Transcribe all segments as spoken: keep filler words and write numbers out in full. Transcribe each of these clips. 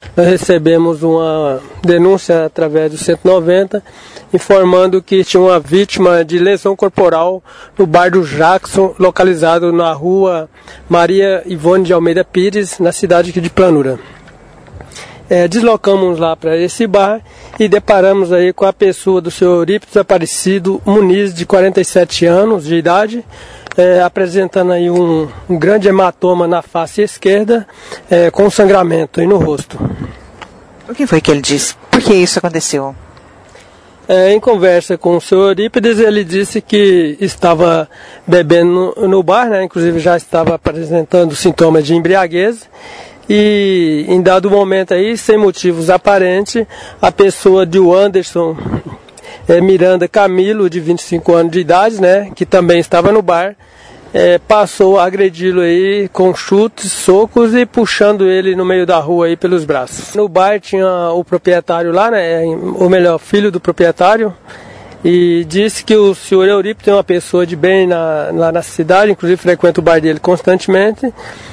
Nós recebemos uma denúncia através do cento e noventa, informando que tinha uma vítima de lesão corporal no bar do Jackson, localizado na rua Maria Ivone de Almeida Pires, na cidade aqui de Planura. É, deslocamos lá para esse bar e deparamos aí com a pessoa do senhor Eurípides Aparecido Muniz, de quarenta e sete anos de idade, é, apresentando aí um, um grande hematoma na face esquerda, é, com sangramento aí no rosto. O que foi que ele disse? Por que isso aconteceu? É, em conversa com o senhor Eurípides, ele disse que estava bebendo no, no bar, né, inclusive já estava apresentando sintomas de embriaguez. E em dado momento aí, sem motivos aparentes, a pessoa de Anderson é, Miranda Camilo, de vinte e cinco anos de idade, né, que também estava no bar, é, passou a agredi-lo aí com chutes, socos e puxando ele no meio da rua aí pelos braços. No bar tinha o proprietário lá, né, ou melhor, filho do proprietário, e disse que o senhor Eurípides é uma pessoa de bem na, lá na cidade, inclusive frequenta o bar dele constantemente.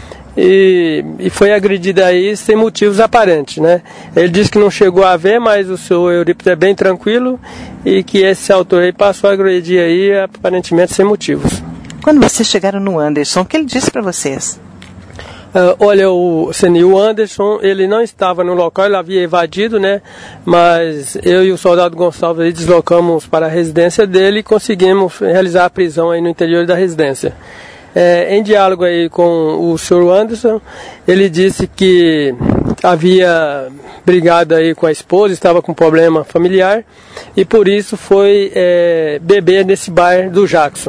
E, e foi agredida aí sem motivos aparentes, né? Ele disse que não chegou a ver, mas o senhor Eurípides é bem tranquilo e que esse autor aí passou a agredir aí aparentemente sem motivos. Quando vocês chegaram no Anderson, o que ele disse para vocês? Uh, olha, o senhor Anderson, ele não estava no local, ele havia evadido, né? Mas eu e o soldado Gonçalves aí deslocamos para a residência dele e conseguimos realizar a prisão aí no interior da residência. É, em diálogo aí com o senhor Anderson, ele disse que havia brigado aí com a esposa, estava com problema familiar e por isso foi é, beber nesse bar do Jackson.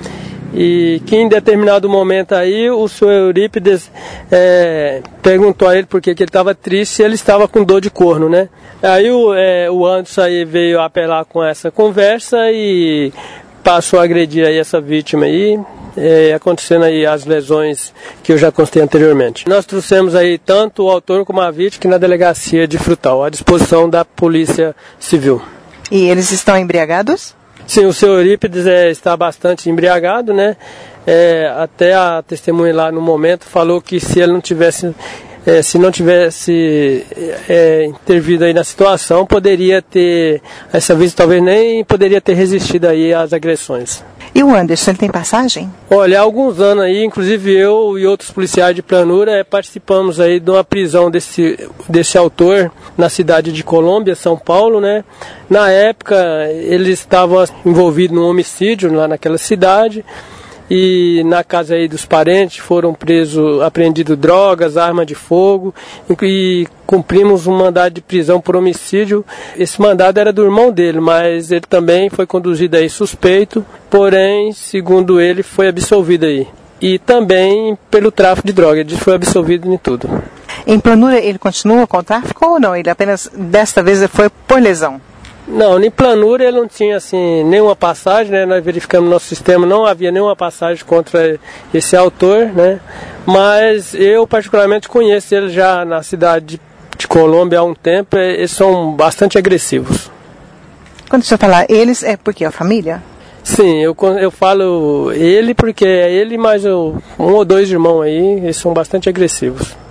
E que em determinado momento aí o senhor Eurípides é, perguntou a ele por que ele estava triste e ele estava com dor de corno, né? Aí o, é, o Anderson aí veio apelar com essa conversa e passou a agredir aí essa vítima aí. É, acontecendo aí as lesões que eu já constei anteriormente. Nós trouxemos aí tanto o autor como a vítima aqui na delegacia de Frutal, à disposição da Polícia Civil. E eles estão embriagados? Sim, o senhor Eurípides é, está bastante embriagado, né? É, até a testemunha lá no momento falou que se ele não tivesse, é, se não tivesse é, intervido aí na situação, poderia ter, essa vez talvez nem poderia ter resistido aí às agressões. E o Anderson, ele tem passagem? Olha, há alguns anos aí, inclusive eu e outros policiais de Planura é, participamos aí de uma prisão desse, desse autor na cidade de Colômbia, São Paulo, né? Na época, ele estava envolvido num homicídio lá naquela cidade e na casa aí dos parentes foram presos, apreendidos drogas, arma de fogo e cumprimos um mandado de prisão por homicídio. Esse mandado era do irmão dele, mas ele também foi conduzido aí suspeito, porém, segundo ele, foi absolvido aí. E também pelo tráfico de drogas, ele foi absolvido em tudo. Em Planura ele continua com o tráfico ou não? Ele apenas, desta vez, ele foi por lesão? Não, em Planura ele não tinha assim, nenhuma passagem, né? Nós verificamos no nosso sistema, não havia nenhuma passagem contra esse autor, né? Mas eu particularmente conheço ele já na cidade de, de Colômbia há um tempo, eles são bastante agressivos. Quando o senhor falar eles, é porque é a família? Sim, eu, eu falo ele porque é ele mais eu, um ou dois irmãos aí, eles são bastante agressivos.